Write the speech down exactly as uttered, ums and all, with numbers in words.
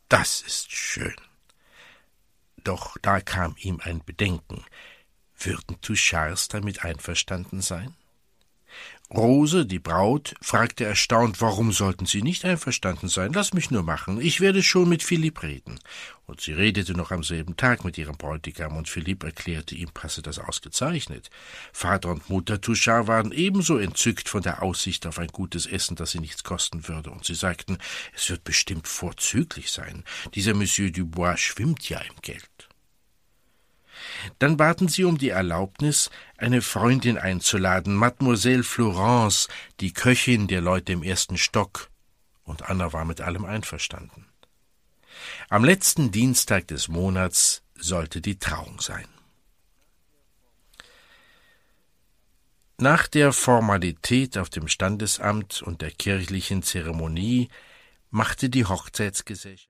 das ist schön. Doch da kam ihm ein Bedenken. Würden Touchards damit einverstanden sein? Rose, die Braut, fragte erstaunt, warum sollten sie nicht einverstanden sein? Lass mich nur machen, ich werde schon mit Philipp reden. Und sie redete noch am selben Tag mit ihrem Bräutigam, und Philipp erklärte, ihm passe das ausgezeichnet. Vater und Mutter Touchard waren ebenso entzückt von der Aussicht auf ein gutes Essen, das sie nichts kosten würde, und sie sagten, es wird bestimmt vorzüglich sein. Dieser Monsieur Dubois schwimmt ja im Geld. Dann baten sie um die Erlaubnis, eine Freundin einzuladen, Mademoiselle Florence, die Köchin der Leute im ersten Stock, und Anna war mit allem einverstanden. Am letzten Dienstag des Monats sollte die Trauung sein. Nach der Formalität auf dem Standesamt und der kirchlichen Zeremonie machte die Hochzeitsgesellschaft